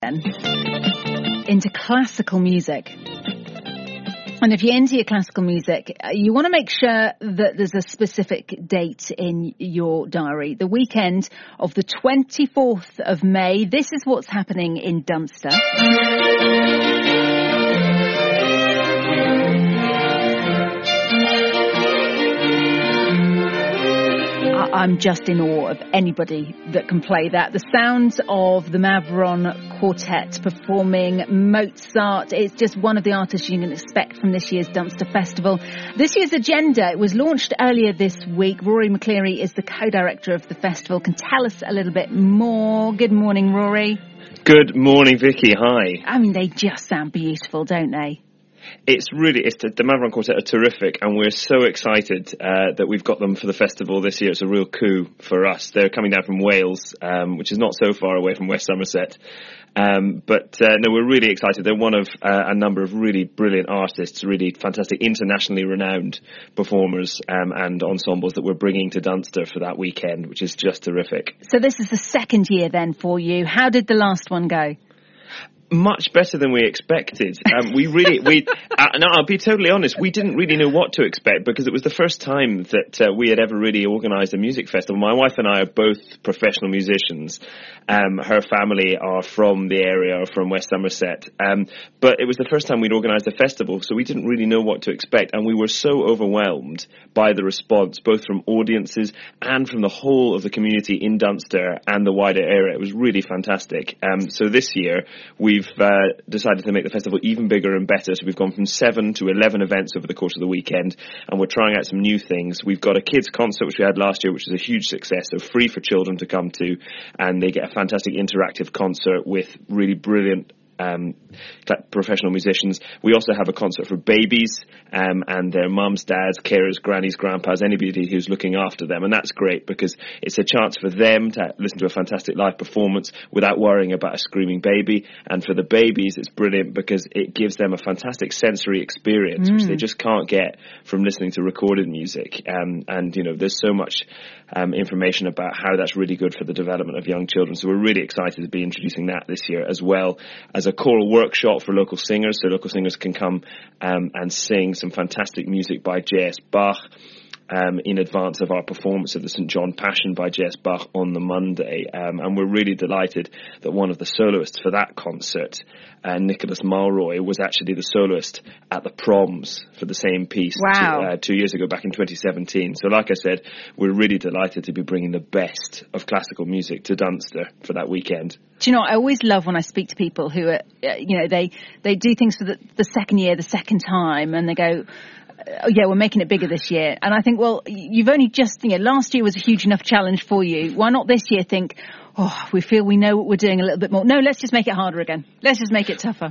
into classical music. And if you're into your classical music, you want to make sure that there's a specific date in your diary. The weekend of the 24th of May. This is what's happening in Dunster. I'm just in awe of anybody that can play that. The sounds of the Mavron Quartet performing Mozart. It's just one of the artists you can expect from this year's Dunster Festival. This year's agenda, it was launched earlier this week. Rory McCleary is the co-director of the festival, can tell us a little bit more. Good morning, Rory. Good morning, Vicky. Hi. I mean, they just sound beautiful, don't they? The Mavron Quartet are terrific, and we're so excited that we've got them for the festival this year. It's a real coup for us. They're coming down from Wales, which is not so far away from West Somerset. But we're really excited. They're one of a number of really brilliant artists, really fantastic, internationally renowned performers and ensembles that we're bringing to Dunster for that weekend, which is just terrific. So this is the second year then for you. How did the last one go? Much better than we expected. I'll be totally honest, we didn't really know what to expect because it was the first time that we had ever really organised a music festival. My wife and I are both professional musicians. Her family are from the area, from West Somerset. But it was the first time we'd organised a festival, so we didn't really know what to expect. And we were so overwhelmed by the response, both from audiences and from the whole of the community in Dunster and the wider area. It was really fantastic. So this year, we've decided to make the festival even bigger and better. So we've gone from 7 to 11 events over the course of the weekend, and we're trying out some new things. We've got a kids concert, which we had last year, which was a huge success, so free for children to come to, and they get a fantastic interactive concert with really brilliant professional musicians. We also have a concert for babies and their mums, dads, carers, grannies, grandpas, anybody who's looking after them, and that's great because it's a chance for them to listen to a fantastic live performance without worrying about a screaming baby. And for the babies, it's brilliant because it gives them a fantastic sensory experience which they just can't get from listening to recorded music. And you know, there's so much information about how that's really good for the development of young children. So we're really excited to be introducing that this year, as well as a choral workshop for local singers, so local singers can come and sing some fantastic music by J.S. Bach in advance of our performance of the St. John Passion by J.S. Bach on the Monday. And we're really delighted that one of the soloists for that concert, Nicholas Mulroy, was actually the soloist at the Proms for the same piece 2 years ago, back in 2017. So like I said, we're really delighted to be bringing the best of classical music to Dunster for that weekend. Do you know, I always love when I speak to people who are, they do things for the second year, the second time, and they go, oh, yeah, we're making it bigger this year. And I think, well, you've only just, last year was a huge enough challenge for you. Why not this year think, we feel we know what we're doing a little bit more? No, let's just make it harder again. Let's just make it tougher.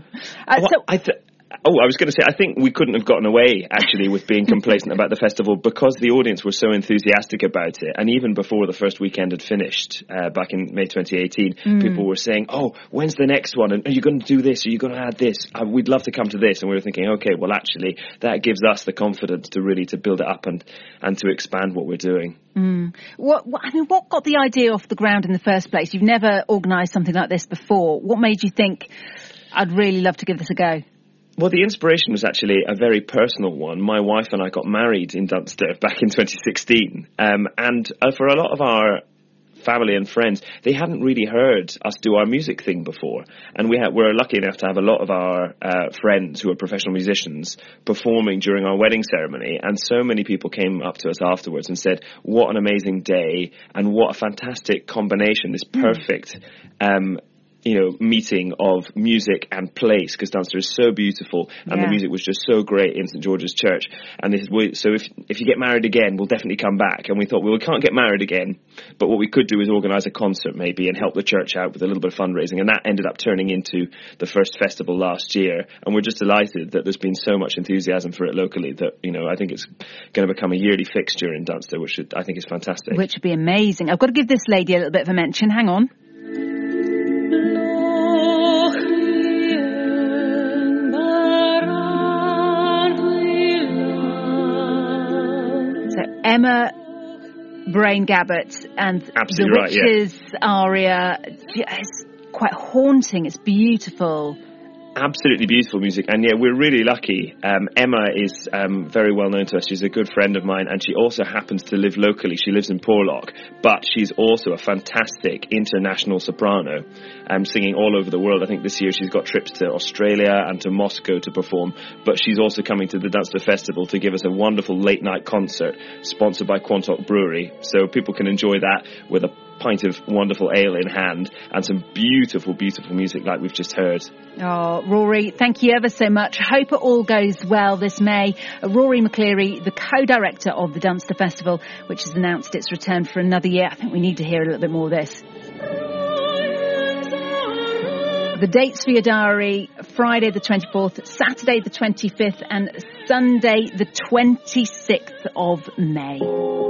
I was going to say, I think we couldn't have gotten away, actually, with being complacent about the festival because the audience were so enthusiastic about it. And even before the first weekend had finished, back in May 2018, people were saying, when's the next one? And are you going to do this? Are you going to add this? We'd love to come to this. And we were thinking, okay, well, actually, that gives us the confidence to really to build it up and to expand what we're doing. What got the idea off the ground in the first place? You've never organised something like this before. What made you think, I'd really love to give this a go? Well, the inspiration was actually a very personal one. My wife and I got married in Dunster back in 2016. And for a lot of our family and friends, they hadn't really heard us do our music thing before. And we're lucky enough to have a lot of our friends who are professional musicians performing during our wedding ceremony. And so many people came up to us afterwards and said, what an amazing day and what a fantastic combination, this perfect meeting of music and place, because Dunster is so beautiful and the music was just so great in St. George's Church. And this is, so if you get married again, we'll definitely come back. And we thought, well, we can't get married again, but what we could do is organise a concert maybe and help the church out with a little bit of fundraising. And that ended up turning into the first festival last year. And we're just delighted that there's been so much enthusiasm for it locally that, I think it's going to become a yearly fixture in Dunster, which I think is fantastic. Which would be amazing. I've got to give this lady a little bit of a mention. Hang on. Emma Brain Gabbett and Absolutely the Witches aria. quite haunting. It's beautiful. Absolutely beautiful music, and yeah, we're really lucky. Emma is very well known to us. She's a good friend of mine, and she also happens to live locally. She lives in Porlock, but she's also a fantastic international soprano, singing all over the world. I think this year she's got trips to Australia and to Moscow to perform, but she's also coming to the Dunster Festival to give us a wonderful late-night concert sponsored by Quantock Brewery, so people can enjoy that with a pint of wonderful ale in hand and some beautiful, beautiful music like we've just heard. Oh, Rory, thank you ever so much. Hope it all goes well this May. Rory McCleary, the co-director of the Dunster Festival, which has announced its return for another year. I think we need to hear a little bit more of this. The dates for your diary: Friday the 24th, Saturday the 25th and Sunday the 26th of May.